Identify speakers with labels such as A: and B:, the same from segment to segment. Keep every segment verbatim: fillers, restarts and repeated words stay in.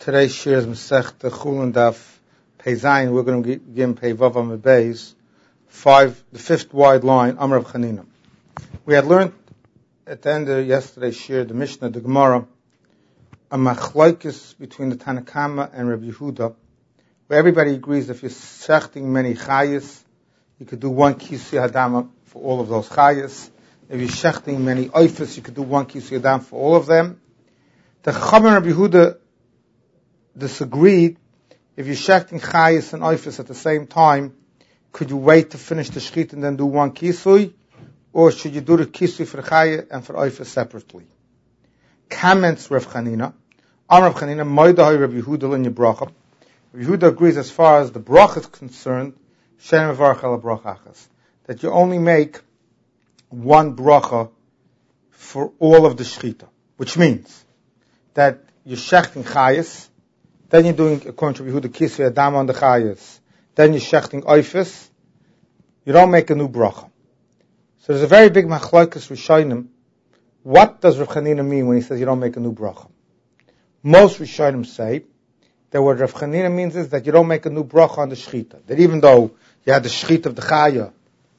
A: Today's shir is Masechta Chulin Daf Pei Zayin. We're going to begin Pei Vav Amud Beis, five, the fifth wide line, Amar Rav Chanina. We had learned at the end of yesterday's shir, the Mishnah, the Gemara, a machlokes between the Tanna Kama and Rabbi Yehuda, where everybody agrees if you're shechting many chayas, you could do one kisui hadama for all of those chayas. If you're shechting many oifas, you could do one kisui hadam for all of them. The Chacham and Rabbi Yehuda disagreed. If you're shechting chayas and oifas at the same time, could you wait to finish the shechit and then do one kisui, or should you do the kisui for chayah and for oifas separately? Comments Rav Chanina. On Rav Chanina, Moedahai Rabbi Yehuda l'nya bracha. Rabbi Yehuda agrees as far as the bracha is concerned, Shem mevarach ala bracha achas, that you only make one bracha for all of the shechita, which means that you're shechting chayas, then you're doing, according to Rabbi Yehuda, kisui adam on the chayas, then you're shechting oifas, you don't make a new bracha. So there's a very big machlokes rishonim. What does Rav Chanina mean when he says you don't make a new bracha? Most rishonim say that what Rav Chanina means is that you don't make a new bracha on the shechita. That even though you had the shechita of the chaya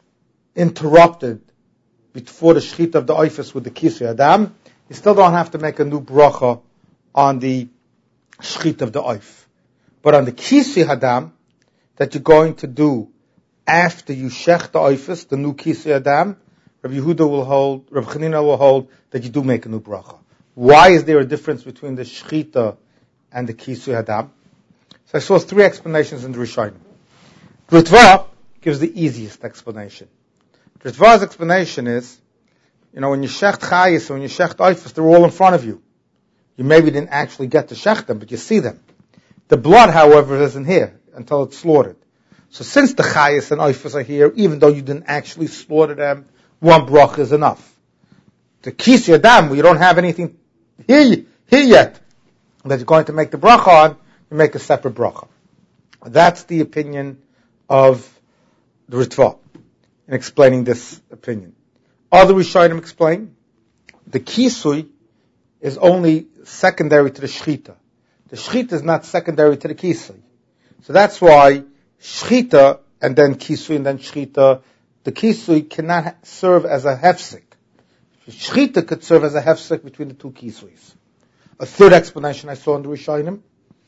A: interrupted before the shechita of the oifas with the kisui adam, you still don't have to make a new bracha on the shechita of the oif. But on the kisui hadam that you're going to do after you shech the oifas, the new kisui adam, Rabbi Yehuda will hold, Rabbi Chanina will hold that you do make a new bracha. Why is there a difference between the shechita and the kisui hadam? So I saw three explanations in the Rishonim. Ritva gives the easiest explanation. Ritva's explanation is, you know, when you shecht chayis, when you shecht oifas, they're all in front of you. You maybe didn't actually get to shech them, but you see them. The blood, however, isn't here until it's slaughtered. So since the chayis and oifas are here, even though you didn't actually slaughter them, one bracha is enough. The kisui adam, where you don't have anything here, here yet, that you're going to make the bracha on, you make a separate bracha. That's the opinion of the Ritva in explaining this opinion. Other Rishonim explain the kisui is only secondary to the shechita. The shechita is not secondary to the kisui. So that's why shechita and then kisui and then shechita, the kisui cannot serve as a hefsek. Shechita could serve as a hefsek between the two kisuis. A third explanation I saw in the Rishonim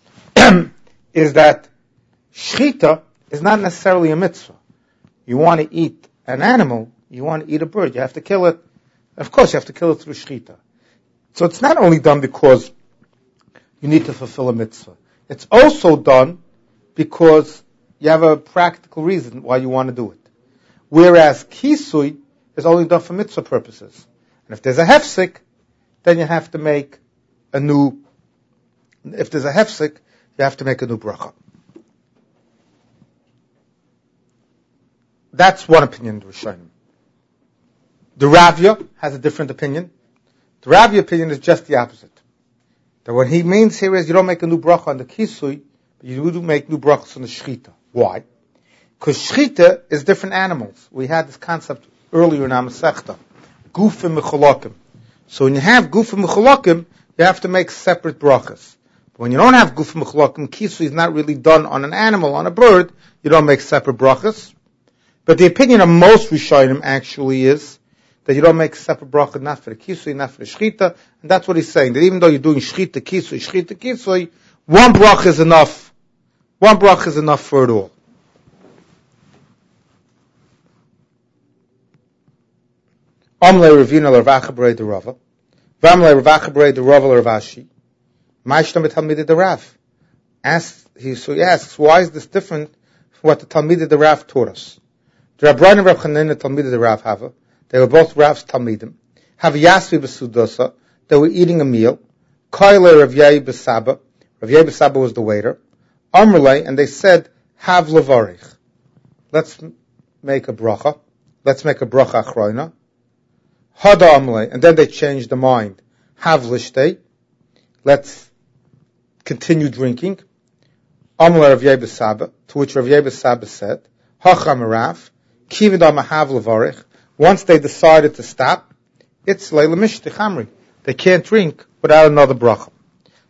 A: is that shechita is not necessarily a mitzvah. You want to eat an animal, you want to eat a bird, you have to kill it. Of course, you have to kill it through shechita. So it's not only done because you need to fulfill a mitzvah. It's also done because you have a practical reason why you want to do it. Whereas kisui is only done for mitzvah purposes. And if there's a hefsek, then you have to make a new, if there's a hefsek, you have to make a new bracha. That's one opinion of Rishonim. The Ravya has a different opinion. The Ravya opinion is just the opposite. That what he means here is you don't make a new bracha on the kisui, but you do make new brachas on the shechita. Why? Because shechita is different animals. We had this concept earlier in our Masechta. Gufim mecholokim. So when you have gufim mecholokim, you have to make separate brachas. But when you don't have gufim mecholokim, kisui is not really done on an animal, on a bird, you don't make separate brachas. But the opinion of most Rishonim actually is that you don't make separate bracha, not for the kisui, not for the shechita, and that's what he's saying, that even though you're doing shechita, kisui, shechita, kisui, one bracha is enough. One bracha is enough for it all. Amle Ravina Ravach Brei de Rava, Vamle Ravach Brei de Rava Ravashi, Ma'ishtam Talmidei de Rav. Asks he so he asks, why is this different from what the Talmidei de Rav taught us? The Rabban and Rav Chanina Talmidei de Rav have. They were both Rav's Talmidim. Have Yasvi B'Sudosa. They were eating a meal. Kaile Rav Yei B'Saba. Rav Yei B'Saba was the waiter. Amrlei, and they said, Hav Levarich. Let's make a bracha. Let's make a bracha achroina. Hada Amrlei, and then they changed the mind. Hav Lishtei. Let's continue drinking. Amrlei Rav Yei B'Saba, to which Rav Yei B'Saba said, Hacham Rav, Kividam Hav Levarich. Once they decided to stop, it's Leila Mishti Chamri. They can't drink without another bracha.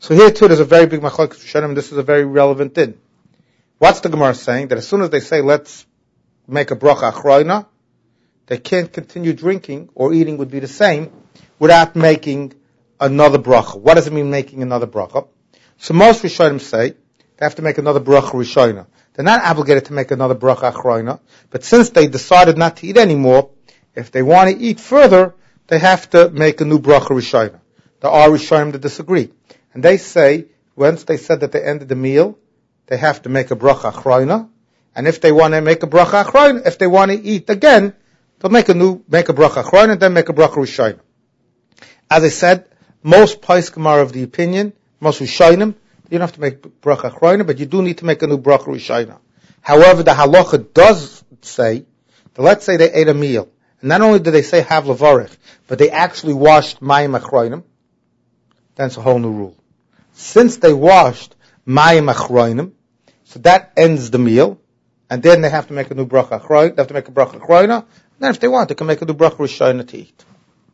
A: So here too, there's a very big machlokes rishonim. This is a very relevant thing. What's the Gemara saying? That as soon as they say, let's make a bracha achroina, they can't continue drinking or eating would be the same without making another bracha. What does it mean making another bracha? So most rishonim say they have to make another bracha rishona. They're not obligated to make another bracha achroina, but since they decided not to eat anymore, if they want to eat further, they have to make a new bracha rishona. There are rishonim that disagree. And they say, once they said that they ended the meal, they have to make a bracha achroina. And if they want to make a bracha achroina, if they want to eat again, they'll make a new, make a bracha achroina, and then make a bracha rishona. As I said, most poskim are of the opinion, most rishonim, you don't have to make bracha achroina, but you do need to make a new bracha rishona. However, the halacha does say that let's say they ate a meal, and not only did they say have levarich, but they actually washed mayim achroinim, then it's a whole new rule. Since they washed mayim achroinim, so that ends the meal, and then they have to make a new bracha achroina, they have to make a bracha achroina, and then if they want, they can make a new bracha rishona to eat.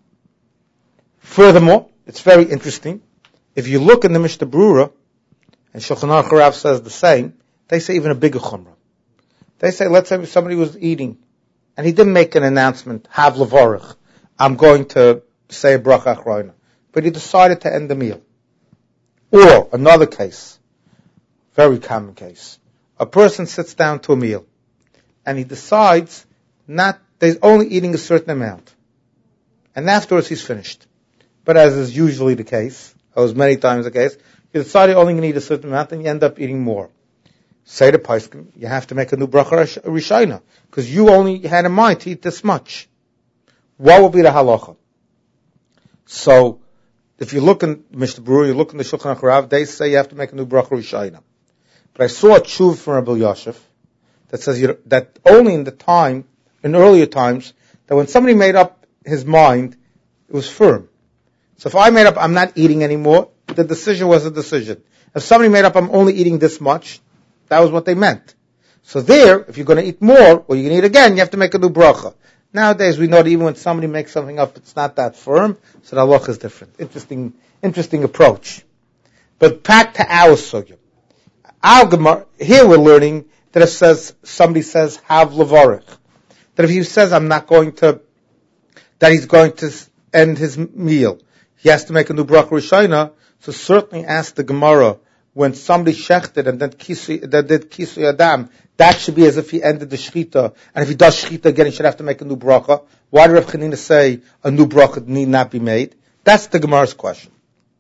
A: Furthermore, it's very interesting, if you look in the Mishnah Brura, and Shulchan Aruch Rav says the same, they say even a bigger chumrah. They say, let's say somebody was eating, and he didn't make an announcement, have levarich, I'm going to say a bracha achroina, but he decided to end the meal. Or, another case, very common case, a person sits down to a meal, and he decides not, he's only eating a certain amount, and afterwards he's finished. But as is usually the case, or as many times the case, you decide you're only going to eat a certain amount, and you end up eating more. Say to poskim, you have to make a new bracha rishona, because you only had in mind to eat this much. What will be the halacha? So, if you look in Mishnah Brura, you look in the Shulchan Aruch Rav, they say you have to make a new bracha rishona. But I saw a tshuva from Rabbi Yosef that says you, that only in the time, in earlier times, that when somebody made up his mind, it was firm. So if I made up, I'm not eating anymore, the decision was a decision. If somebody made up, I'm only eating this much, that was what they meant. So there, if you're going to eat more, or you're going to eat again, you have to make a new bracha. Nowadays, we know that even when somebody makes something up, it's not that firm, so the halacha is different. Interesting, interesting approach. But back to our sugya. Our Gemara, here we're learning that if says, somebody says, have levarich, that if he says, I'm not going to, that he's going to end his meal, he has to make a new bracha rishona. So certainly ask the Gemara, when somebody shechted and then kisui, that did kisui adam, that should be as if he ended the shechita, and if he does shechita again, he should have to make a new bracha. Why did Rav Chanina say a new bracha need not be made? That's the Gemara's question.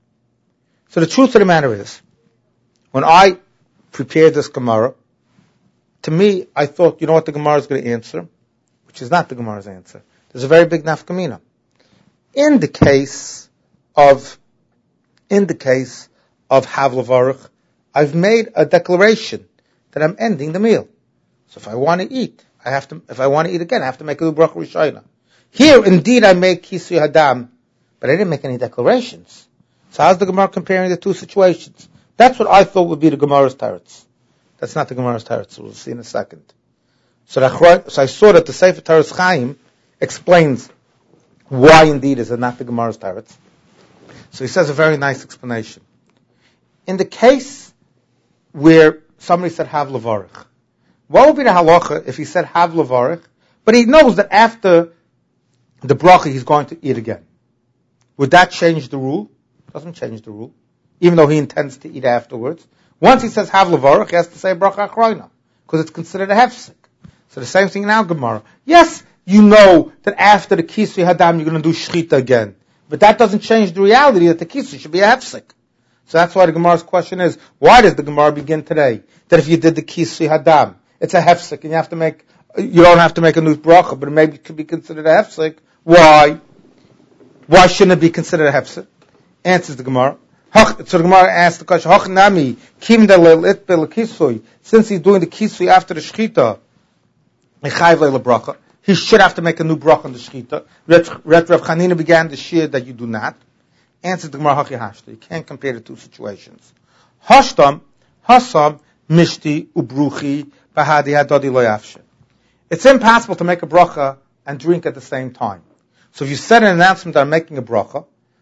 A: So the truth of the matter is, when I prepared this Gemara, to me, I thought, you know what the Gemara is going to answer? Which is not the Gemara's answer. There's a very big nafkamina. In the case of In the case of Hav Levarich, I've made a declaration that I'm ending the meal. So if I want to eat, I have to, if I want to eat again, I have to make a new bracha rishona. Here, indeed, I made kisui hadam, but I didn't make any declarations. So how's the Gemara comparing the two situations? That's what I thought would be the Gemara's teretz. That's not the Gemara's teretz. We'll see in a second. So, the, so I saw that the Sefer Teretz Chaim explains why indeed is it not the Gemara's teretz. So he says a very nice explanation. In the case where somebody said have levarich, what would be the halacha if he said have levarich, but he knows that after the bracha he's going to eat again? Would that change the rule? Doesn't change the rule, even though he intends to eat afterwards. Once he says have levarich, he has to say bracha achroina, because it's considered a hefsek. So the same thing in our Gemara. Yes, you know that after the kisui hadam you're going to do shechita again. But that doesn't change the reality that the kisui should be a hefsek. So that's why the Gemara's question is, why does the Gemara begin today? That if you did the kisui hadam, it's a hefsek, and you have to make, you don't have to make a new bracha, but it maybe could be considered a hefsek. Why? Why shouldn't it be considered a hefsek? Answers the Gemara. So the Gemara asks the question, Hach nami, kim de le'lit be l'kisui, since he's doing the kisui after the shechita, mechayv le'le bracha, he should have to make a new bracha on the shechita. Rav Chanina began the shir that you do not. Answers the Gemara, Hachi Hashta. You can't compare the two situations. Hashtam, Hasam, Mishti, Ubruchi, Bahadi Hadodi Loyafshe. It's impossible to make a bracha and drink at the same time. So if you said an announcement that I'm making a bracha,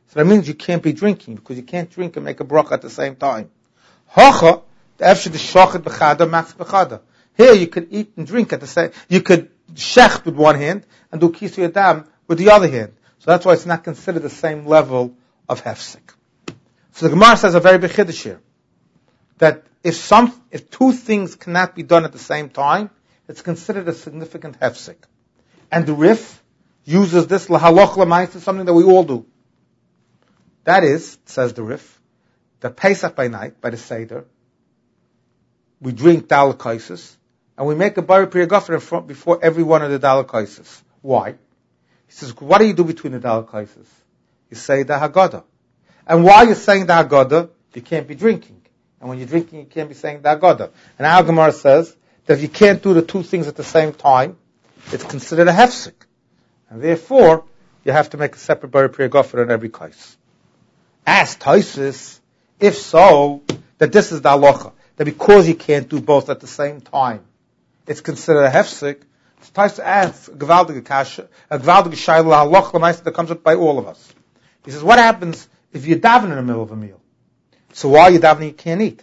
A: So that means you can't be drinking, because you can't drink and make a bracha at the same time. Hacha, the efshir the shochet b'chada, max b'chada. Here you could eat and drink at the same, you could shecht with one hand and do kisu yadam with the other hand. So that's why it's not considered the same level of hefsek. So the Gemara says a very big chiddush here, that if some, if two things cannot be done at the same time, it's considered a significant hefsek. And the Rif uses this lahaloch l'maisa, something that we all do. That is, says the Rif, the Pesach by night, by the Seder, we drink daled kaisis, and we make a bari priyagofer in front before every one of the daled kaisis. Why? He says, what do you do between the daled kaisis? You say the Haggadah. And while you're saying the Haggadah, you can't be drinking. And when you're drinking, you can't be saying the Haggadah. And our Gemara says that if you can't do the two things at the same time, it's considered a hefsek. And therefore, you have to make a separate bari priyagofer in every kais. Ask Taisus, if so, that this is the halacha, that because you can't do both at the same time, it's considered a hefsek. So Taisus asks a gewaldige kasha, a gewaldige shayla halacha l'maisa that comes up by all of us. He says, what happens if you're davening in the middle of a meal? So while you're davening, you can't eat.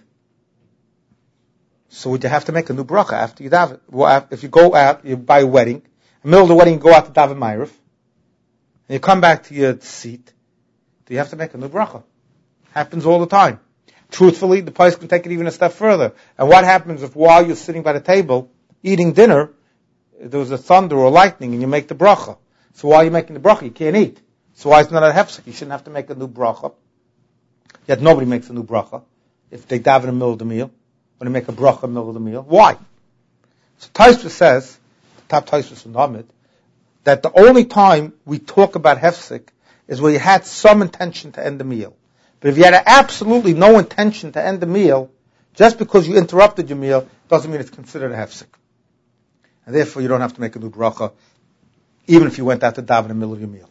A: So would you have to make a new bracha after you daven? Well, if you go out, you buy a wedding, in the middle of the wedding, you go out to daven ma'ariv, and you come back to your seat, do you have to make a new bracha? Happens all the time. Truthfully, the place can take it even a step further. And what happens if while you're sitting by the table, eating dinner, there was a thunder or lightning and you make the bracha? So while you're making the bracha, you can't eat. So why is it not a hefsek? You shouldn't have to make a new bracha. Yet nobody makes a new bracha if they daven in the middle of the meal, when they make a bracha in the middle of the meal. Why? So Tosfos says, the top Tosfos in Hamid, that the only time we talk about hefsek is where you had some intention to end the meal. But if you had absolutely no intention to end the meal, just because you interrupted your meal, doesn't mean it's considered a hefsek. And therefore you don't have to make a new bracha, even if you went out to daven in the middle of your meal.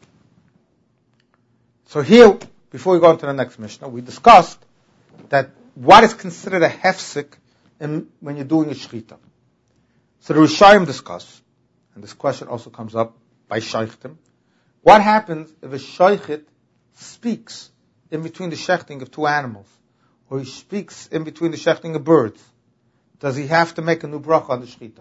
A: So here, before we go on to the next Mishnah, we discussed that what is considered a hefsek in, when you're doing a shechita. So the Rishayim discuss, and this question also comes up by shaychtim, what happens if a shaychit speaks in between the shechting of two animals, or he speaks in between the shechting of birds? Does he have to make a new bracha on the shechita?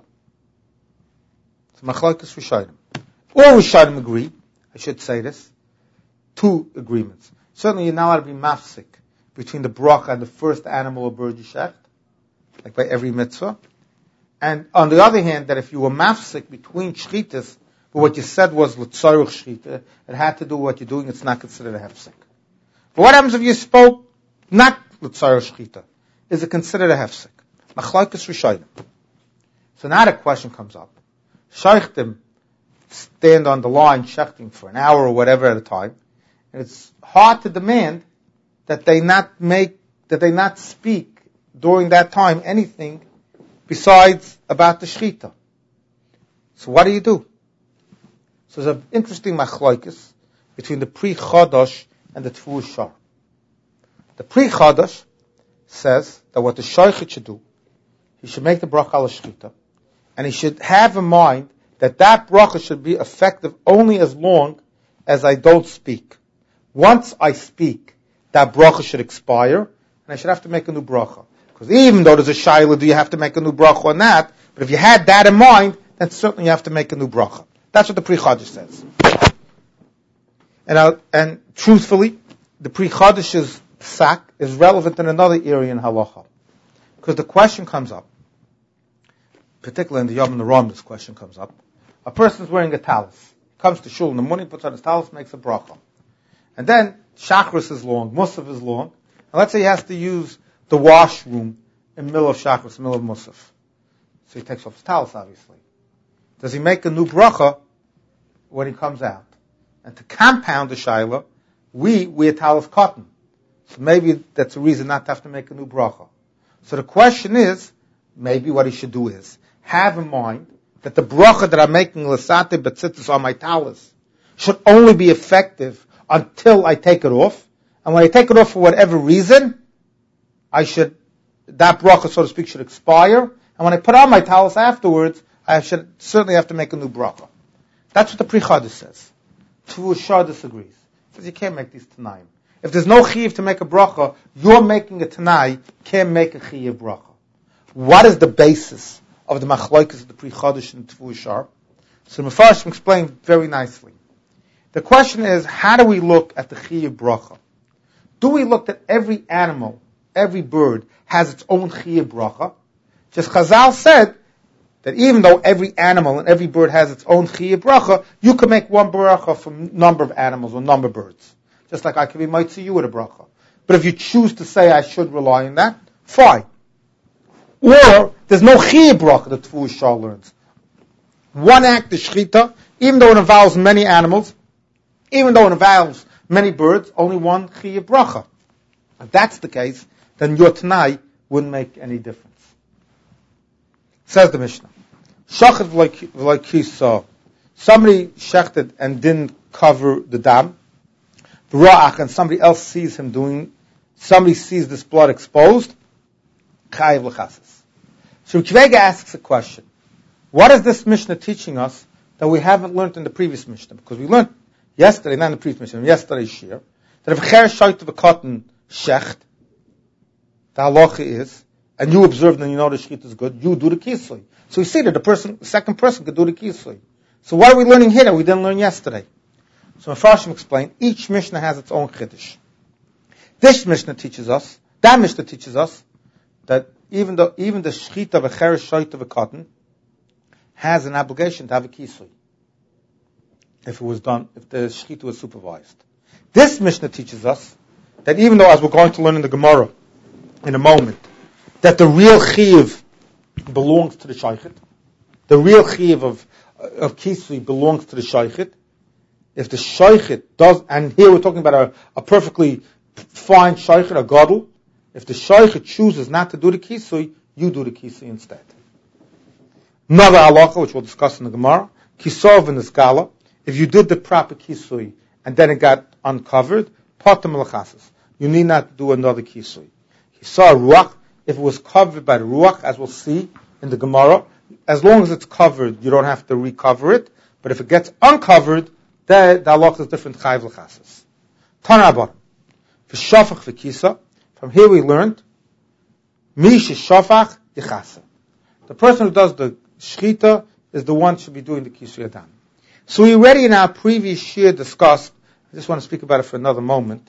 A: So machlokes Rishayim. All Rishayim agree, I should say this, two agreements. Certainly you're not allowed to be mafsik between the bracha and the first animal or bird you shecht, like by every mitzvah. And on the other hand, that if you were mafsik between shchitas, but what you said was l'tzaruch shchita, it had to do with what you're doing, it's not considered a hefsek. But what happens if you spoke not l'tzaruch shchita? Is it considered a hefsek? Machlokes Rishayim. So now the question comes up. Shaychtim stand on the line shechting for an hour or whatever at a time, and it's hard to demand that they not make, that they not speak during that time anything besides about the shechita. So what do you do? So there's an interesting machlokes between the Pri Chodosh and the Tfur Shar. The Pri Chodosh says that what the shaychit should do, he should make the bracha al shechita, and he should have in mind that that bracha should be effective only as long as I don't speak. Once I speak, that bracha should expire, and I should have to make a new bracha. Because even though there's a shayla, do you have to make a new bracha or not? But if you had that in mind, then certainly you have to make a new bracha. That's what the Pri Chodosh says. And uh, and truthfully, the Pri Chodosh's psak is relevant in another area in halacha, because the question comes up, particularly in the Yom Neram, this question comes up. A person's wearing a talis. He comes to shul in the morning, puts on his talis, makes a bracha. And then, Shachris is long, Musaf is long, and let's say he has to use the washroom in the middle of Shachris, in the middle of Musaf. So he takes off his talis, obviously. Does he make a new bracha when he comes out? And to compound the shayla, we wear talis cotton. So maybe that's a reason not to have to make a new bracha. So the question is, maybe what he should do is, have in mind that the bracha that I'm making, l'sate betzitzis, on my talis, should only be effective until I take it off. And when I take it off for whatever reason, I should, that bracha, so to speak, should expire. And when I put on my talis afterwards, I should certainly have to make a new bracha. That's what the Pri Chodosh says. Tfur Shar disagrees. says you can't make these Tanaim. If there's no Chiyuv to make a bracha, you're making a Tanai, can't make a Chiyuv bracha. What is the basis of the Machlokes of the Pri Chodesh and Tvu Shar? So the Mefarshim explained very nicely. The question is, how do we look at the Chiyuv bracha? Do we look at every animal, every bird, has its own Chiyuv bracha? Just Chazal said that even though every animal and every bird has its own Chiyuv bracha, you can make one bracha from number of animals or number of birds. Just like I can be mitzvah you with a bracha. But if you choose to say I should rely on that, fine. Or, there's no Chiyuv bracha that Tvu Shar learns. One act is Shechita, even though it involves many animals, even though it involves many birds, only one Chiyuv bracha. If that's the case, then your Tanai wouldn't make any difference. Says the Mishnah, Shachet v'lo kisa, somebody shechted and didn't cover the dam, Ra'ach, and somebody else sees him doing, somebody sees this blood exposed, Chayiv l'chasas. So Kivega asks a question. What is this Mishnah teaching us that we haven't learned in the previous Mishnah? Because we learned yesterday, not in the previous Mishnah, yesterday's shir, that if a cher shoyt of a cotton shecht, the halacha is, and you observe and you know the shechit is good, you do the kisui. So you see that the person, the second person could do the kisui. So what are we learning here that we didn't learn yesterday? So Mefarshim explained, each Mishnah has its own chiddush. This Mishnah teaches us, that Mishnah teaches us, that even though even the shechita of a cheresh shoyt of a cotton has an obligation to have a kisui, if it was done, if the shechita was supervised. This Mishnah teaches us that even though, as we're going to learn in the Gemara in a moment, that the real chiyuv belongs to the shaychit, the real chiyuv of of kisui belongs to the shaychit. If the shaychit does, and here we're talking about a, a perfectly fine shaychit, a gadol, if the shaychit chooses not to do the kisui, you do the kisui instead. Another halacha, which we'll discuss in the Gemara, kisov in the skala, if you did the proper kisui and then it got uncovered, patam l'chasas. You need not do another kisui. Kisah ruach, if it was covered by the ruach, as we'll see in the Gemara, as long as it's covered, you don't have to recover it. But if it gets uncovered, then the halacha is different. Chayiv l'chasas. Tanabah, v'shafach v'kisa. From here we learned, mi sheshafach yichasa. The person who does the shechita is the one who should be doing the kisui adam. So we already in our previous shir discussed, I just want to speak about it for another moment,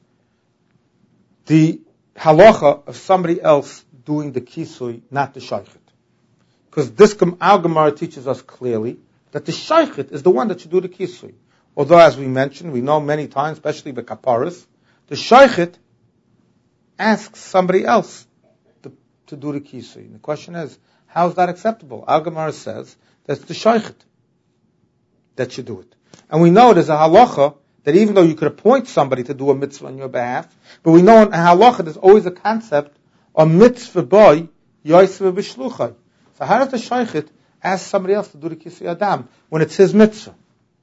A: the halacha of somebody else doing the kisui, not the shaychit. Because this, our Gemara teaches us clearly that the shaychit is the one that should do the kisui. Although, as we mentioned, we know many times, especially the kaparis, the shaychit asks somebody else to, to do the kisui. And the question is, how is that acceptable? Our Gemara says that's the shaychit that should do it. And we know there's a halacha that even though you could appoint somebody to do a mitzvah on your behalf, but we know in halacha there's always a concept of mitzvah boy yoisv b'shluchai. So how does the shaychit ask somebody else to do the kisui adam when it's his mitzvah?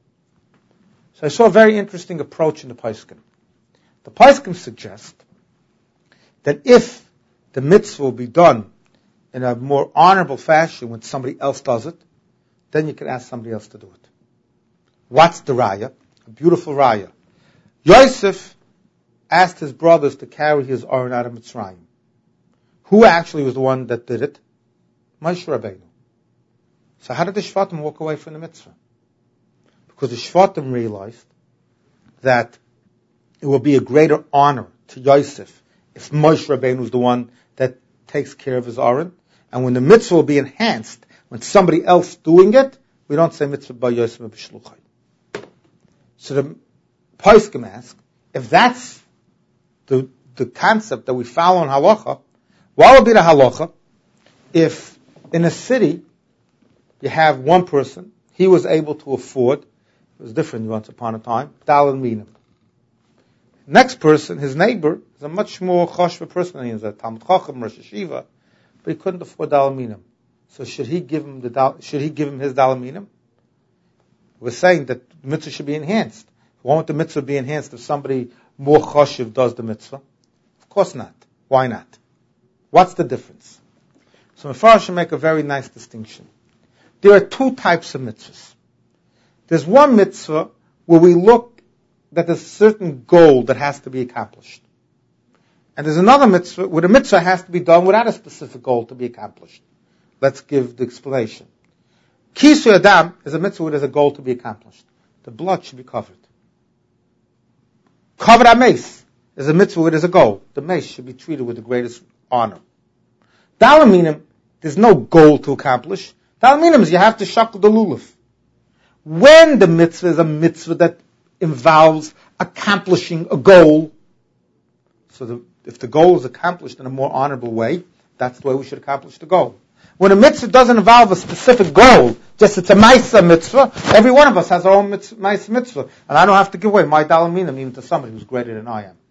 A: So I saw a very interesting approach in the Paiskim. The Paiskim suggest that if the mitzvah will be done in a more honorable fashion when somebody else does it, then you can ask somebody else to do it. What's the raya? A beautiful raya. Yosef asked his brothers to carry his Aron out of Mitzrayim. Who actually was the one that did it? Moshe Rabbeinu. So how did the Shvatim walk away from the mitzvah? Because the Shvatim realized that it will be a greater honor to Yosef if Moshe Rabbeinu is the one that takes care of his Aron. And when the mitzvah will be enhanced, when somebody else doing it, we don't say mitzvah by Yosef b'shluchai. So the Paiskim ask, if that's the the concept that we follow in halacha, what would be the halacha if in a city you have one person, he was able to afford, it was different once upon a time, daled minim. Next person, his neighbor, is a much more choshva person. He is a Talmud Chacham, Rosh Yeshiva, but he couldn't afford daled minim. So should he give him the should he give him his daled minim? We're saying that the mitzvah should be enhanced. Why won't the mitzvah be enhanced if somebody more choshev does the mitzvah? Of course not. Why not? What's the difference? So Mefarshim make a very nice distinction. There are two types of mitzvahs. There's one mitzvah where we look that there's a certain goal that has to be accomplished. And there's another mitzvah where the mitzvah has to be done without a specific goal to be accomplished. Let's give the explanation. Kisui Adam is a mitzvah where there's a goal to be accomplished. The blood should be covered. Covered mace is a mitzvah where there's a goal. The mace should be treated with the greatest honor. Dalaminim, there's no goal to accomplish. Dalaminim is you have to shackle the lulav. When the mitzvah is a mitzvah that involves accomplishing a goal, so the, if the goal is accomplished in a more honorable way, that's the way we should accomplish the goal. When a mitzvah doesn't involve a specific goal, just it's a ma'isa mitzvah, every one of us has our own ma'isa mitzvah, and I don't have to give away my dalaminim even to somebody who's greater than I am.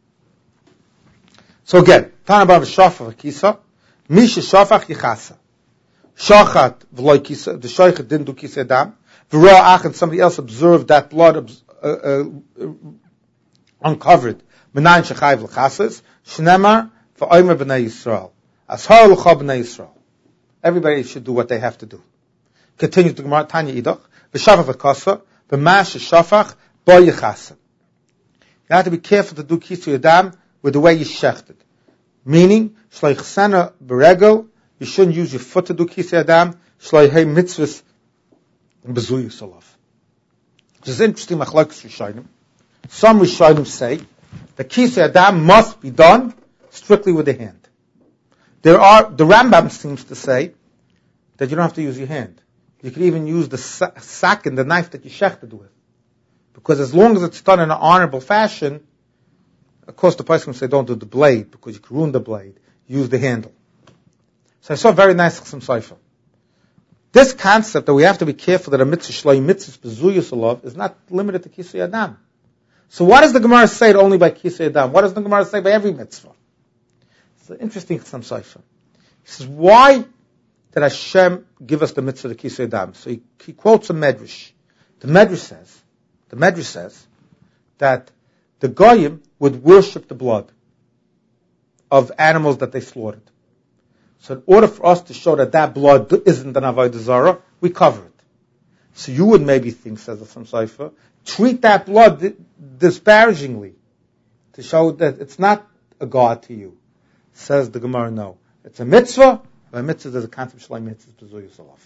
A: So again, Tanabar v'shafach kisa, misha shafach yichasa. Shachat v'loy kisa, the shaychat didn't do kisa adam, v'roa ach, and somebody else observed that blood uh, uh, uh, uncovered. Menayin shechayv l'chasas, shnemar v'oymer b'nei Yisrael. Ashar l'cha b'nei Yisrael. Everybody should do what they have to do. Continue to Gemara, Tanya idach, v'shafach v'kasa, v'mash shafach, bo yichasa. You have to be careful to do kisui adam with the way you shechted. Meaning, shloi chsena b'regel, you shouldn't use your foot to do kisui adam, shloi hei mitzvahs b'zuyu salav. This is interesting, machlokes Rishonim. Some Rishonim say that kisui adam must be done strictly with the hand. There are, the Rambam seems to say that you don't have to use your hand. You can even use the sack and the knife that you shechted with. Because as long as it's done in an honorable fashion, of course the person will say don't do the blade, because you can ruin the blade. Use the handle. So I saw a very nice Chasam Sofer. This concept that we have to be careful that a mitzvah shloi mitzvah bezuyus alav is not limited to kisui adam. So why does the Gemara say it only by kisui adam? What does the Gemara say by every mitzvah? It's an interesting Chasam Sofer. He says, why did Hashem give us the mitzvah of kisui adam? So he, he quotes a medrash. The medrash says, the medrash says that the goyim would worship the blood of animals that they slaughtered. So in order for us to show that that blood isn't an avodah zarah, we cover it. So you would maybe think, says the Chasam Sofer, treat that blood disparagingly to show that it's not a god to you. Says the Gemara, no. It's a mitzvah. By mitzvah, there's a concept shlai mitzvah b'zuyu salav.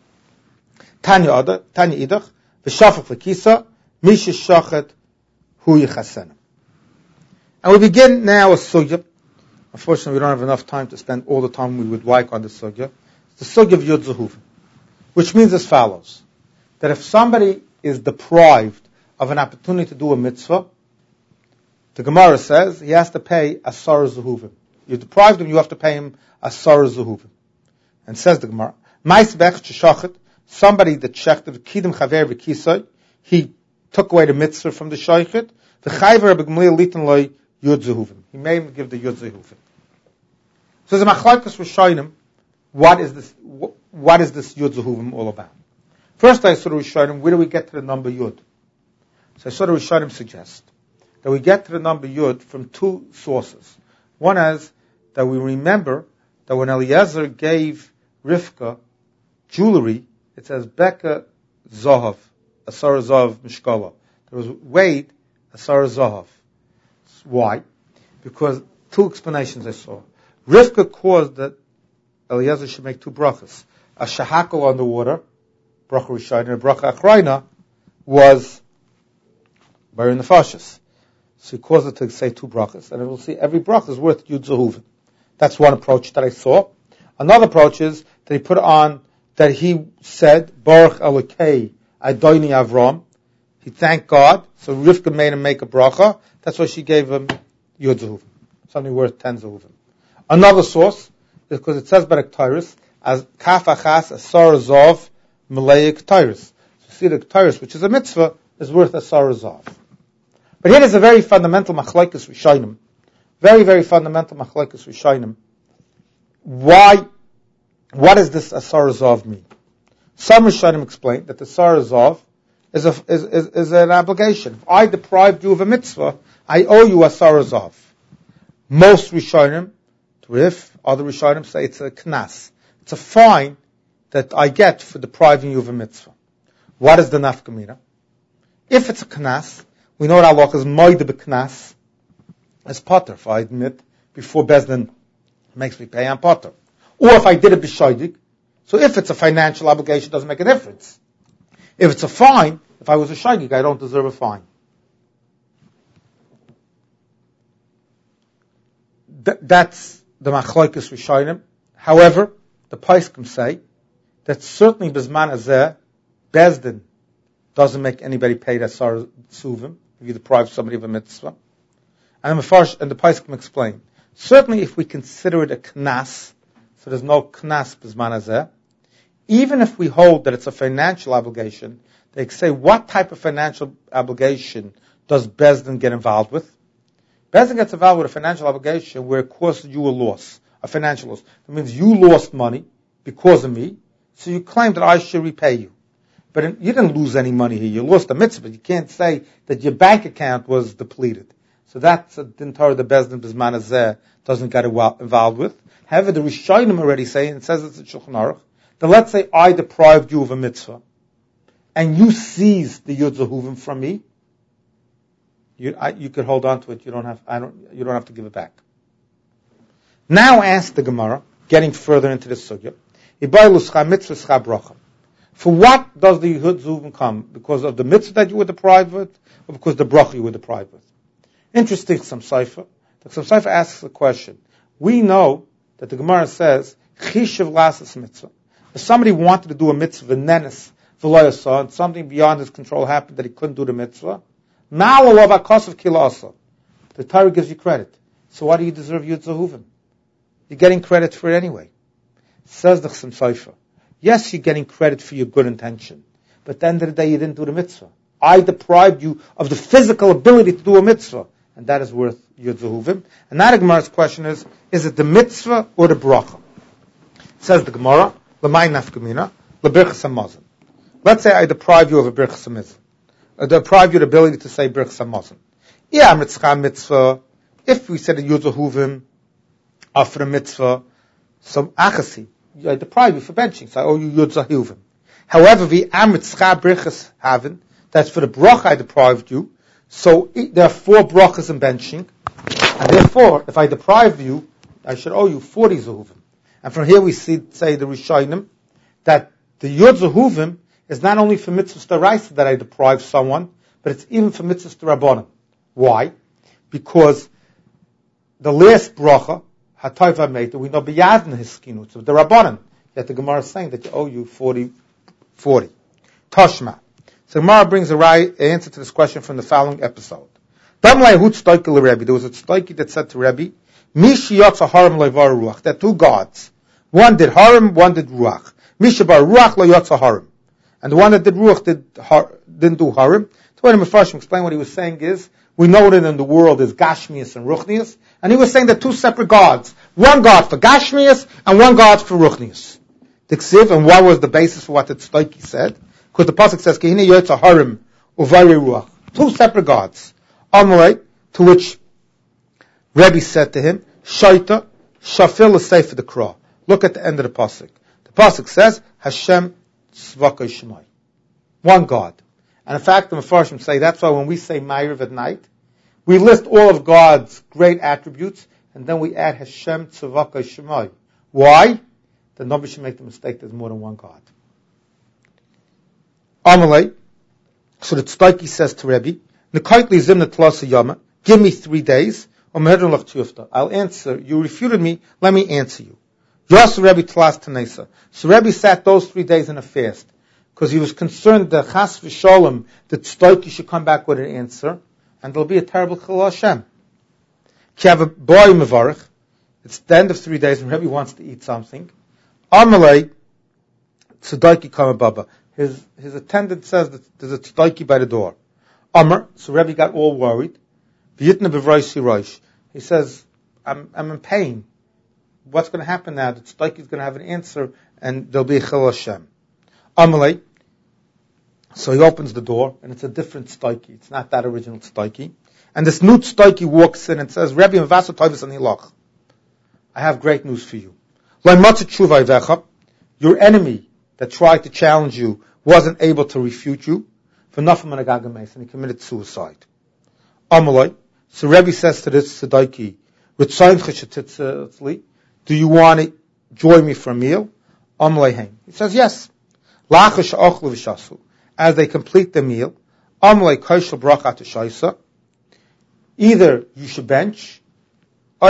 A: Tanya Ada, Tanya idach, v'shafach v'kisa, misha shachet hu yichasena. And we begin now a sugya. Unfortunately, we don't have enough time to spend all the time we would like on this sugya. It's the sugya of Yud Zehuvim, which means as follows: that if somebody is deprived of an opportunity to do a mitzvah, the Gemara says he has to pay asar zehuvim. You deprived him, you have to pay him asar zehuvim. And says the Gemara, Ma'isbech sheshachet, somebody that shechted kidem chaver v'kisai, he took away the mitzvah from the shaychet, v'chayver b'gmliel litan loy yud zehuvim. He made him give the yud zehuvim. So the machlokes Rishonim, what is this? What is this yud zehuvim all about? First, I saw the Rishonim. Where do we get to the number yud? So I saw the Rishonim suggest that we get to the number yud from two sources. One is that we remember that when Eliezer gave Rivka jewelry, it says Beka Zahav, Asar Zahav Mishkala. There was weighed Asar Zahav. Why? Because two explanations I saw. Rivka caused that Eliezer should make two brachas. A shahakal on the water, bracha rishayna, and bracha achrayna, was Barin Nefashis. So he caused it to say two brachas, and we'll see every bracha is worth Yud Zehuvim. That's one approach that I saw. Another approach is that he put on, that he said, Baruch Elokei Adoni Avram. He thanked God, so Rivka made him make a bracha. That's why she gave him Yud Zehuvim, something worth ten Zehuvim. Another source is because it says by the Ketairis, as Kaf Achas Asar Zov Malay Ketairis. So you see the Ketairis, which is a mitzvah, is worth Asar Zov. But here is a very fundamental machlokes Rishonim. Very, very fundamental machlokes Rishonim. Why, what does this Asar Zov mean? Some Rishonim explain that the Asar Zov is, a, is, is, is an obligation. If I deprived you of a mitzvah, I owe you Asar Zov. Most Rishonim, if other Rishonim say it's a knas. It's a fine that I get for depriving you of a mitzvah. What is the nafkamina? If it's a knas, we know that halacha is moide b'knas, as potter. If I admit before Bezdin makes me pay, I'm potter. Or if I did it b'shoidik, so if it's a financial obligation, it doesn't make a difference. If it's a fine, if I was a shogig, I don't deserve a fine. Th- that's the machlokes rishonim. However, the poskim say that certainly b'zman hazeh, Bezdin doesn't make anybody pay that sar suvim if you deprive somebody of a mitzvah. And the Mefarsh and the poskim explain. Certainly, if we consider it a knas, so there's no knas b'zman hazeh, even if we hold that it's a financial obligation, they say, what type of financial obligation does Bezdin get involved with? Bezdin gets involved with a financial obligation where it causes you a loss, a financial loss. That means you lost money because of me, so you claim that I should repay you. But in, you didn't lose any money here. You lost a mitzvah. You can't say that your bank account was depleted. So that's a din Torah the Bezdin b'zman hazeh doesn't get involved with. However, the Rishonim already say, and it says it's in Shulchan Aruch, that let's say I deprived you of a mitzvah, and you seized the Yud Zehuvim from me, you, I, you could hold on to it. You don't have, I don't, you don't have to give it back. Now ask the Gemara, getting further into this sugya, for what does the Yud Zehuvim come? Because of the mitzvah that you were deprived with, or because of the bracha you were deprived with? Interesting, some Seifer. The Some Seifer asks a question. We know that the Gemara says, Chishav lasas mitzvah. If somebody wanted to do a mitzvah, nenes, v'lo and something beyond his control happened that he couldn't do the mitzvah, ma'alalav akasav kilasa. The Torah gives you credit. So why do you deserve Yud Zehuvim? You're getting credit for it anyway. Says the Chassam Sofer. Yes, you're getting credit for your good intention, but at the end of the day, you didn't do the mitzvah. I deprived you of the physical ability to do a mitzvah, and that is worth Yud Zehuvim. And now the Gemara's question is, is it the mitzvah or the bracha? Says the Gemara, L'may nafkamina, l'birchas hamazon. Let's say I deprive you of a birchas hamazon. I deprive you of the ability to say birchas hamazon. Yeah, mitzvah mitzvah. If we said a Yud Zehuvim after a mitzvah, so achasi, I deprive you for benching, so I owe you Yud Zehuvim. However, the amitzcha birchas haven, that's for the bracha I deprived you. So there are four brachas in benching, and therefore, if I deprive you, I should owe you forty Zehuvim. And from here we see, say, the Rishonim, that the Yud Zehuvim is not only for mitzvahs d'oraisa that I deprive someone, but it's even for mitzvahs d'rabbanan. Why? Because the last bracha, Hatayva Meita, we know b'yadna hiskinu, so the rabbanan. Yet the Gemara is saying that you owe you forty, forty. Toshma. So Gemara brings a right answer to this question from the following episode. There was a tztoiki that said to Rebbe, Mishi yotza harim levar ruach. There are two gods. One did harim, one did ruach. Misha bar ruach lo yotza harim. And the one that did ruach did har, didn't do harim. So when the Mefarshim explained what he was saying is, we know that in the world is Gashmias and Ruchnias, and he was saying that two separate gods. One God for Gashmias and one God for Ruchnias. The Ksiv, and what was the basis for what the Tztoiki said? Because the Pasuk says, Kehine yotza harim uvari ruach. Two separate gods. Amalei, to which Rebbe said to him, Shaita, Shafil l'seif the Krah. Look at the end of the Pasuk. The Pasuk says, Hashem tzvakay shemai. One God. And in fact, the Mefarshim say that's why when we say Ma'ariv at night, we list all of God's great attributes, and then we add Hashem tzvakay shemai. Why? That nobody should make the mistake there's more than one God. Amalei, so the Tztoiki says to Rebbe, give me three days. I'll answer. You refuted me. Let me answer you. So Rebbe sat those three days in a fast because he was concerned that Chas v'Sholem, that Tztoiki should come back with an answer, and there'll be a terrible Chilul Hashem. Ki have a boy mevarich. It's the end of three days, and Rebbe wants to eat something. Amalei, Tztoiki kama baba. His his attendant says that there's a Tztoiki by the door. Amr, so Rebbe got all worried. V'yitna b'vraysi roish. He says, I'm I'm in pain. What's going to happen now? The Tztoiki is going to have an answer, and there'll be a Chilul Hashem. Amalei, so he opens the door, and it's a different Tztoiki. It's not that original Tztoiki. And this new Tztoiki walks in and says, Rebbe, I have great news for you. Your enemy that tried to challenge you wasn't able to refute you. For Nafam and Agagames, and he committed suicide. Amalai. So Rebbe says to this Tzedaki, do you want to join me for a meal? Amalai hein. He says yes. As they complete the meal, Amalai kaishal bracha t'shaisa. Either you should bench, or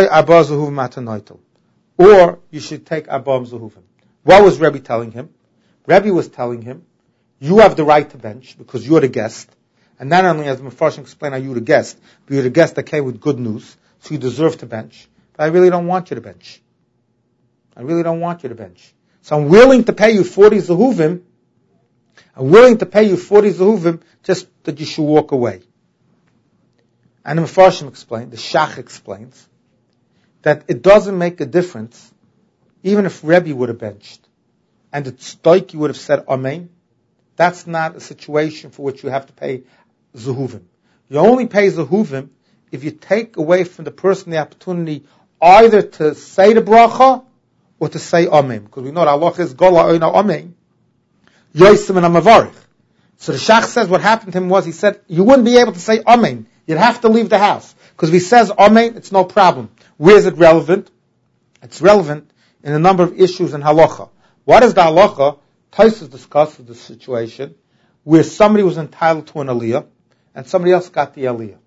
A: you should take abam zehuvim. What was Rebbe telling him? Rebbe was telling him, you have the right to bench because you're the guest. And not only, as Mefarshim explained, are you the guest, but you're the guest that came with good news, so you deserve to bench. But I really don't want you to bench. I really don't want you to bench. So I'm willing to pay you forty zehuvim. I'm willing to pay you forty zehuvim just that you should walk away. And the Mefarshim explained, the Shach explains, that it doesn't make a difference, even if Rebbe would have benched, and the Tzedaki would have said Amen. That's not a situation for which you have to pay zehuvim. You only pay zehuvim if you take away from the person the opportunity either to say the bracha or to say Amen. Because we know that Allah is Gola Oina Amen. Yosim and Amavarich. So the Shach says what happened to him was, he said, you wouldn't be able to say Amen. You'd have to leave the house. Because if he says Amen, it's no problem. Where is it relevant? It's relevant in a number of issues in halacha. What is the halacha? Taisus discusses the situation where somebody was entitled to an aliyah and somebody else got the aliyah.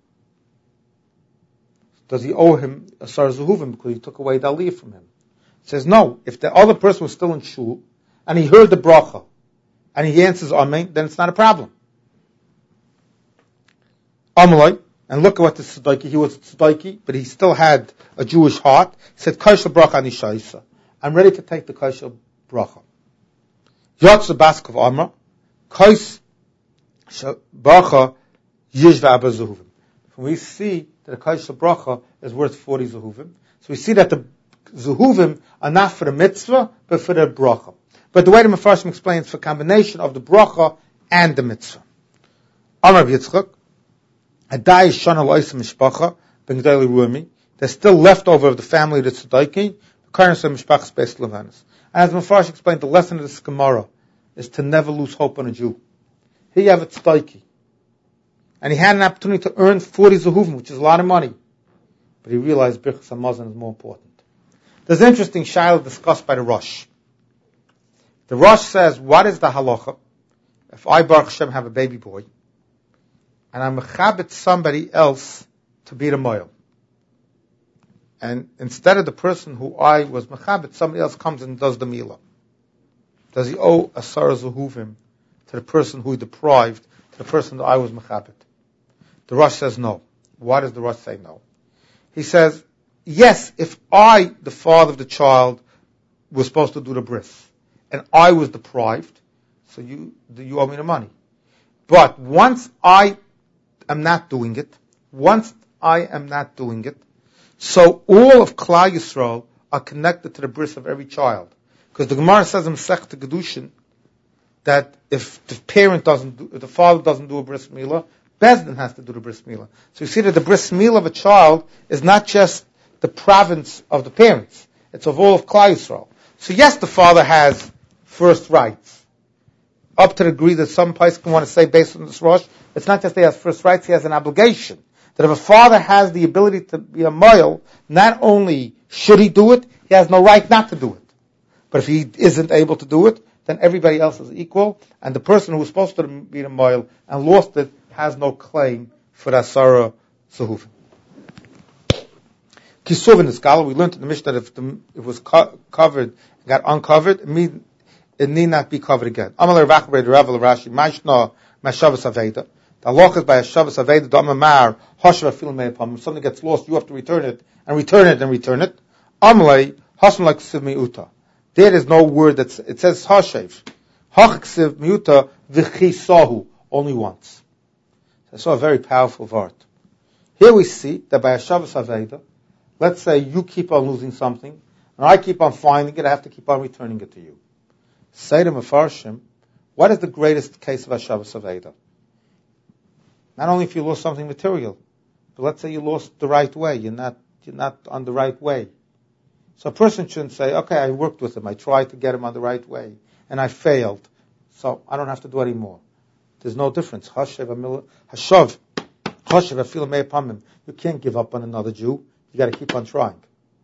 A: Does he owe him a sar zehuvim because he took away the aliyah from him? He says no. If the other person was still in shul and he heard the bracha and he answers Amen, then it's not a problem. Amalai, and look at what the Tzedaki, he was a Tzedaki, but he still had a Jewish heart. He said, Kaishal bracha anishaisa. I'm ready to take the Kaishal bracha. Yotz Bask of Amra, Kais bracha yishva abba zehuvim. We see that the Kaishal bracha is worth forty zehuvim. So we see that the zehuvim are not for the mitzvah, but for the bracha. But the way the Mefarshim explains, for a combination of the bracha and the mitzvah. Amar Yitzchak, Adai Shana Loisa Mishpacha, Ben Gdali Ruami, there's still leftover of the family that's Tzedaki, current of Mishpachas Beis Levanis. As Mefarshim explained, the lesson of this Gemara is to never lose hope on a Jew. Here you have a Tzedaki, and he had an opportunity to earn forty zehuvim, which is a lot of money, but he realized Birchas Hamazon is more important. There's an interesting shayla discussed by the Rosh. The Rosh says, what is the halacha if I, Baruch Hashem, have a baby boy, and I'm mechabit somebody else to be the moil? And instead of the person who I was mechabit, somebody else comes and does the milah. Does he owe a sar zehuvim to the person who he deprived, to the person that I was mechabit? The Rosh says no. Why does the Rosh say no? He says, yes, if I, the father of the child, was supposed to do the bris, and I was deprived, so you you owe me the money. But once I am not doing it, once I am not doing it, so all of Klal Yisrael are connected to the bris of every child. Because the Gemara says in Masechta Kedushin that if the parent doesn't do, if the father doesn't do a bris milah, Bezdin has to do the bris milah. So you see that the bris milah of a child is not just the province of the parents, it's of all of Klal Yisrael. So yes, the father has first rights. Up to the degree that some Paiskim want to say based on this Rosh, it's not just that he has first rights, he has an obligation. That if a father has the ability to be a moil, not only should he do it, he has no right not to do it. But if he isn't able to do it, then everybody else is equal, and the person who was supposed to be a moil and lost it has no claim for the Asara Zehuvim. Kisuv in the scholar, we learned in the Mishnah that if the, it was co- covered, got uncovered, it need, it need not be covered again. Amalei Rachbei Rav Rashi, Mashna Mashavas Aveda. The halach is by a Shavas Aveda, Damamar, Hashva Filim Meipam. If something gets lost, you have to return it, and return it, and return it. Amalei, Hasm like Siv Miuta. There is no word that's, it says Hashev. Hach Siv Miuta, V'chi Sahu, only once. That's a very powerful word. Here we see that by a Shavas Aveda, let's say you keep on losing something, and I keep on finding it, I have to keep on returning it to you. Say to Mefarshim, what is the greatest case of Hashavas Aveda? Not only if you lost something material, but let's say you lost the right way, you're not, you're not on the right way. So a person shouldn't say, okay, I worked with him, I tried to get him on the right way, and I failed, so I don't have to do it anymore. There's no difference. Hashav, Hashav, You can't give up on another Jew. You got to keep on trying.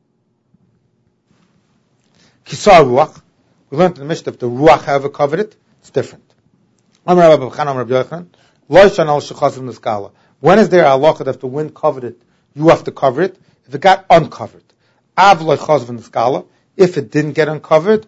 A: Kisar ruach. We learned in the Mishnah if the ruach however covered it, it's different. When is there a halacha that if the wind covered it, you have to cover it? If it got uncovered, if it didn't get uncovered,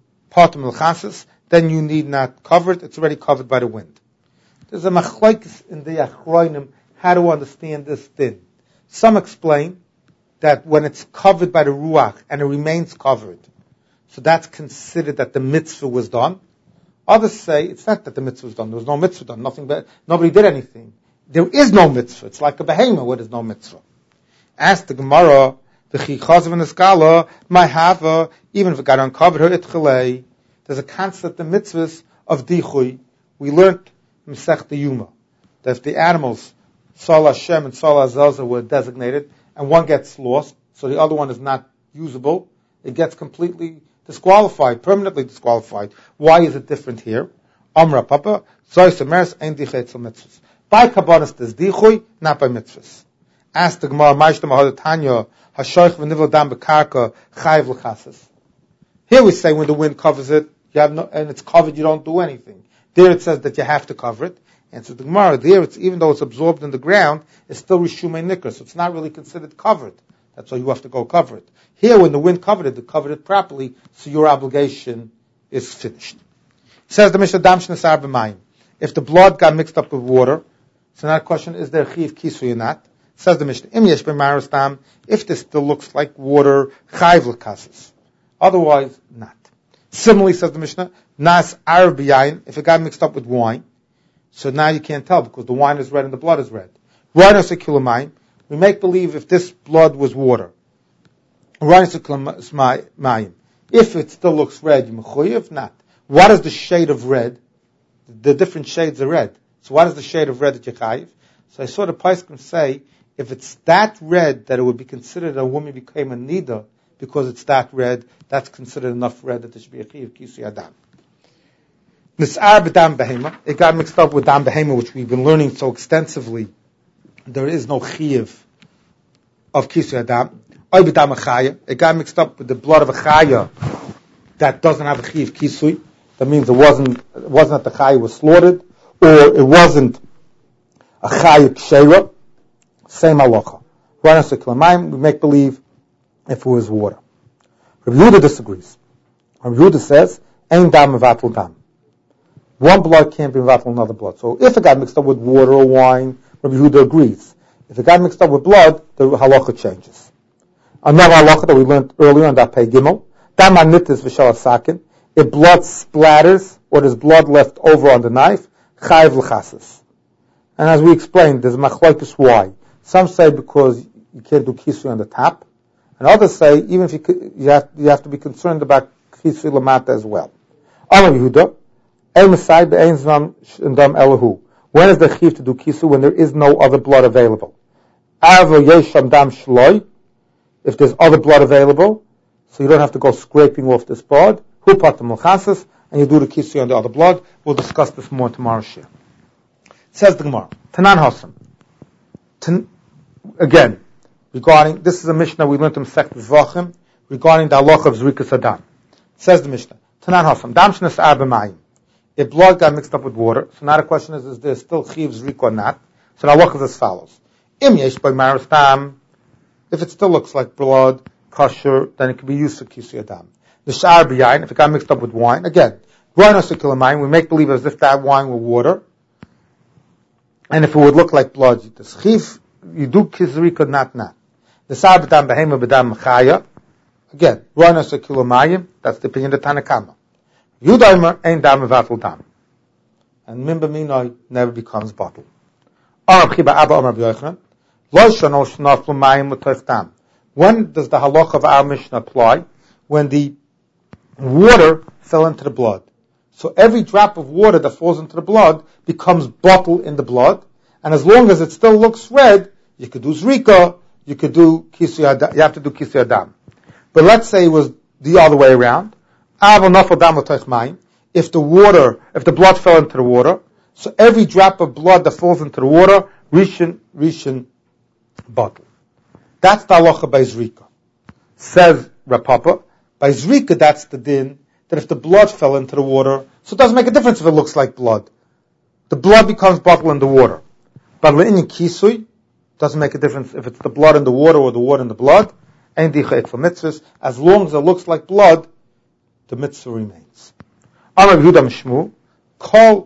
A: then you need not cover it. It's already covered by the wind. There's a machlokes in the achronim how to understand this din. Some explain that when it's covered by the ruach and it remains covered, so that's considered that the mitzvah was done. Others say it's not that the mitzvah was done. There was no mitzvah done. Nothing. But nobody did anything. There is no mitzvah. It's like a behemoth where there's no mitzvah. Ask the Gemara, the chichazav and the skala, my hava, even if it got uncovered, her itchalei. There's a concept in mitzvahs of dichui. We learned in Masech the Yuma that if the animals Sal Hashem and Sal Azazel were designated, and one gets lost, so the other one is not usable, it gets completely disqualified, permanently disqualified. Why is it different here? Amra Papa, Zoy Semeres, Ein Dichet Mitzvahs. By Kabbanis there's dichui, not by mitzvahs. Ask the Gemara, Maishta Mahad Tanya, Hashoich v'Nivol Dam Bekarka, Chayiv L'Chasas. Here we say when the wind covers it, you have no, and it's covered, you don't do anything. There it says that you have to cover it. And so the Gemara, there it's, even though it's absorbed in the ground, it's still Rishumei Nikra, so it's not really considered covered. That's why you have to go cover it. Here, when the wind covered it, it covered it properly, so your obligation is finished. It says the Mishnah, Dam Shnesar B'mayim. If the blood got mixed up with water, so now the question, is there Chiv Kisui or not? It says the Mishnah, Im Yesh B'maros Dam, if this still looks like water, Chayiv L'Kasas. Otherwise, not. Similarly, says the Mishnah, Nas Ar B'yayin, if it got mixed up with wine, so now you can't tell because the wine is red and the blood is red. We make believe if this blood was water. If it still looks red, you mechuyev, not. What is the shade of red? The different shades of red. So what is the shade of red that you chayiv? So I saw the Paiskim say, if it's that red that it would be considered a woman became a nida because it's that red, that's considered enough red that there should be a chayiv kisi adam. Nis'ar b'dam behema. It got mixed up with dam behema, which we've been learning so extensively. There is no chiyuv of kisui adam. Oy b'dam achaya. It got mixed up with the blood of a chaya that doesn't have a chiyuv kisui. That means it wasn't, it wasn't that the chaya was slaughtered, or it wasn't a chaya kshera. Same halacha. We make believe if it was water. Rabbi Yehuda disagrees. Rabbi Yehuda says, ein dam mevatel dam. One blood can't be mevatel another blood. So if it got mixed up with water or wine, Rabbi Yehuda agrees. If it got mixed up with blood, the halacha changes. Another halacha that we learned earlier on that pei gimel, dam anitis v'shal asakin. If blood splatters or there's blood left over on the knife, chayiv l'chasas. And as we explained, there's machlokes why. Some say because you can't do kisui on the top, and others say even if you you have, you have to be concerned about kisui lamata as well. Amar Yehuda. When is the chiv to do kisu? When there is no other blood available. If there's other blood available, so you don't have to go scraping off this blood, and you do the kisu on the other blood. We'll discuss this more tomorrow's share. Says the Gemara, Tanan Hasam. Tan, again, regarding, this is a Mishnah we learned in Masechet Zvachim, regarding the halacha of Zrikas Adam. Says the Mishnah, Tanan Hasam, Dam Shnesar B'mayim. If blood got mixed up with water, so now the question is, is there still chiv zrik or not? So the halacha is as follows. Im yesh b'maros dam, if it still looks like blood, kosher, then it can be used for kisui adam. The shar b'yayin, if it got mixed up with wine, again, we make believe as if that wine were water, and if it would look like blood, the chiv, you do kizrik or not, not. The shar b'dam behema b'dam chaya, again, that's the opinion of Tanakama. Yudaimer ain't dam mevatel dam, and mimba minoi never becomes bottle. When does the halach of our Mishnah apply? When the water fell into the blood. So every drop of water that falls into the blood becomes bottle in the blood, and as long as it still looks red, you could do zrika, you could do kisui adam, you have to do kisui adam. But let's say it was the other way around. If the water, if the blood fell into the water, so every drop of blood that falls into the water Rishon, Rishon, bottle. That's the halacha by Zrika. Says Rav Papa, by Zrika that's the din, that if the blood fell into the water, so it doesn't make a difference if it looks like blood. The blood becomes bottle in the water. But in kisui, doesn't make a difference if it's the blood in the water or the water in the blood. And for mitzvahs, as long as it looks like blood, the mitzvah remains. Amar Yehuda Mishmu, call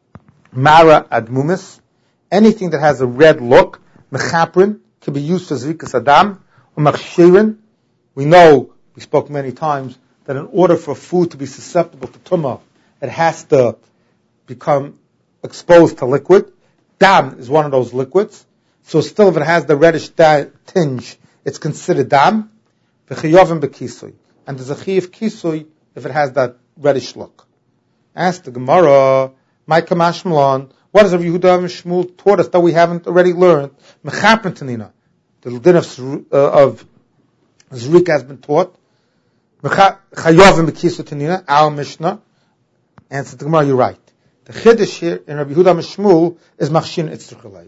A: Mara Admumis, anything that has a red look, Mechaprin, can be used for Zrikas Adam, or Machshirin. We know, we spoke many times, that in order for food to be susceptible to Tumah, it has to become exposed to liquid. Dam is one of those liquids. So still if it has the reddish da- tinge, it's considered dam. V'chiyovim b'kisui. And there's a chiv kisui if it has that reddish look. Ask the Gemara, my kamash malon, what does Rav Yehuda Shmuel taught us that we haven't already learned? Mechapin tanina. The din of, uh, of Zrika has been taught. Chayovim b'kisui tanina, our Mishnah. Answer the Gemara, you're right. The chiddush here in Rabbi Yehuda Shmuel is machshin itzruchalei.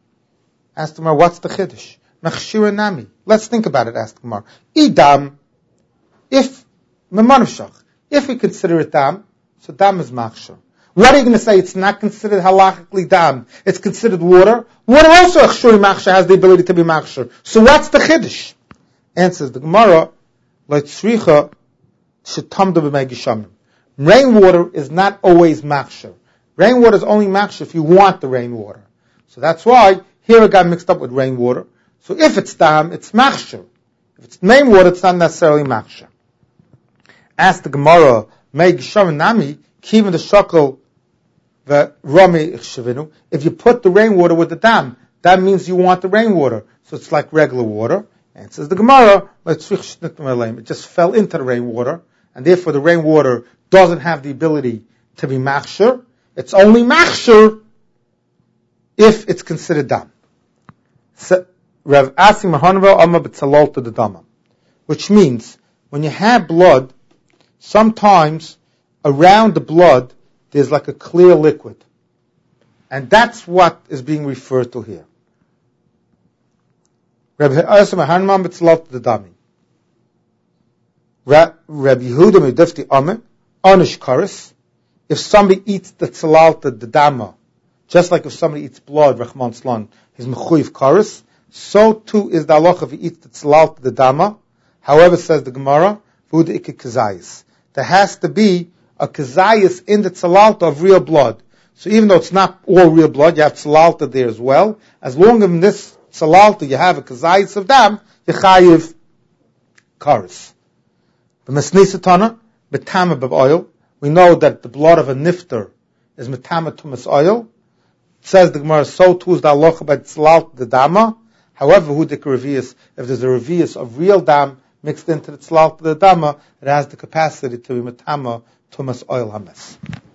A: Ask the Gemara, what's the chiddush? Machshira nami. Let's think about it. Ask the Gemara. Idam, if memanavshach, if we consider it dam, so dam is machshir. What are you going to say? It's not considered halachically dam. It's considered water. Water also achshuri machshir has the ability to be machshir. So what's the chiddush? Answers the Gemara, leitzricha shetamda b'megishamim. Rainwater is not always machshir. Rainwater is only machshir if you want the rainwater. So that's why here it got mixed up with rainwater. So if it's dam, it's machshir. If it's rainwater, it's not necessarily machshir. Ask the Gemara, Meig Shavim Nami, Kivin the Shakal, the Rami Ichshavinu. If you put the rainwater with the dam, that means you want the rainwater. So it's like regular water. And says the Gemara, it just fell into the rainwater, and therefore the rainwater doesn't have the ability to be machshir. It's only machshir if it's considered dam. Rav Asi Mahanva Amma B'Tzalolta the Dama. Which means, when you have blood, sometimes around the blood there's like a clear liquid. And that's what is being referred to here. Rav Asi Mahanva B'Tzalolta the Dami. Rav Yehuda Medifti Amma, Onish Karis, if somebody eats the Tzalalta, the Dama, just like if somebody eats blood, Rachman Slan, he's Mechuyev Karis, so too is the halacha if he eats the Tzalalta, the Dama. However, says the Gemara, Vuda Ike Kazayis. There has to be a Kazayis in the Tzalalta of real blood. So even though it's not all real blood, you have Tzalalta there as well. As long as in this Tzalalta you have a Kazayis of Dam, Yechayiv Karis. The Mesnisatana, Betama of oil. We know that the blood of a nifter is Metama Tumas oil. It says the Gemara, so too is the halacha by Tzalalt the Dama. However, who the revius, if there's a revius of real dam mixed into the Tzalalt the Dama, it has the capacity to be Metama Tumas oil Hamas.